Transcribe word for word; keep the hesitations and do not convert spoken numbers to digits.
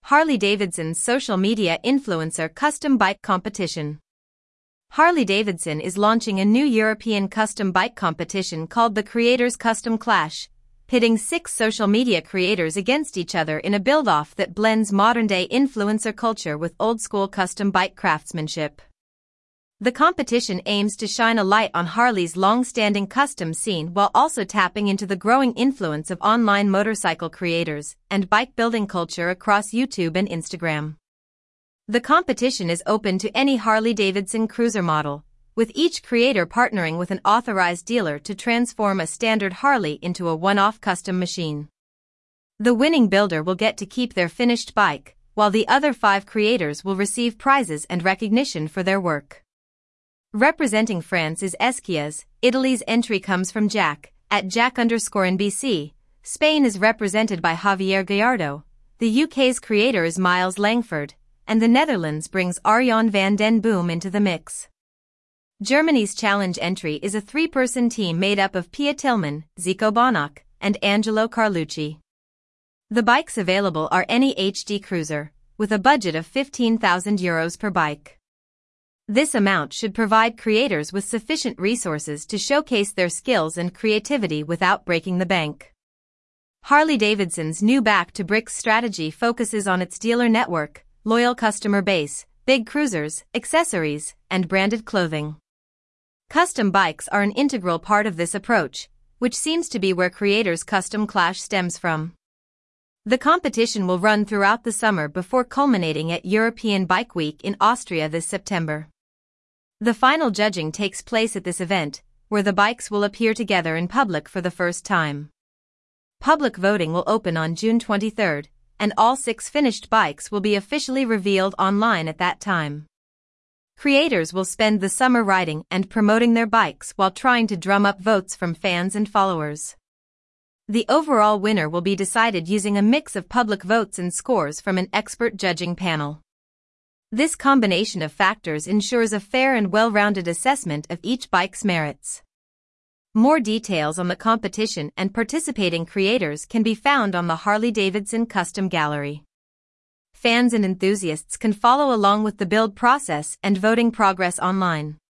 Harley-Davidson's social media influencer custom bike competition. Harley-Davidson is launching a new European custom bike competition called the Creators Custom Clash, pitting six social media creators against each other in a build-off that blends modern-day influencer culture with old-school custom bike craftsmanship. The competition aims to shine a light on Harley's long-standing custom scene while also tapping into the growing influence of online motorcycle creators and bike-building culture across YouTube and Instagram. The competition is open to any Harley-Davidson cruiser model, with each creator partnering with an authorized dealer to transform a standard Harley into a one-off custom machine. The winning builder will get to keep their finished bike, while the other five creators will receive prizes and recognition for their work. Representing France is Esquias, Italy's entry comes from Jack, at Jack underscore N B C, Spain is represented by Javier Gallardo, the U K's creator is Miles Langford, and the Netherlands brings Arjan van den Boom into the mix. Germany's challenge entry is a three-person team made up of Pia Tillman, Zico Bonach, and Angelo Carlucci. The bikes available are any H D cruiser, with a budget of fifteen thousand euros per bike. This amount should provide creators with sufficient resources to showcase their skills and creativity without breaking the bank. Harley-Davidson's new back-to-bricks strategy focuses on its dealer network, loyal customer base, big cruisers, accessories, and branded clothing. Custom bikes are an integral part of this approach, which seems to be where Creators Custom Clash stems from. The competition will run throughout the summer before culminating at European Bike Week in Austria this September. The final judging takes place at this event, where the bikes will appear together in public for the first time. Public voting will open on June twenty-third, and all six finished bikes will be officially revealed online at that time. Creators will spend the summer riding and promoting their bikes while trying to drum up votes from fans and followers. The overall winner will be decided using a mix of public votes and scores from an expert judging panel. This combination of factors ensures a fair and well-rounded assessment of each bike's merits. More details on the competition and participating creators can be found on the Harley-Davidson Custom Gallery. Fans and enthusiasts can follow along with the build process and voting progress online.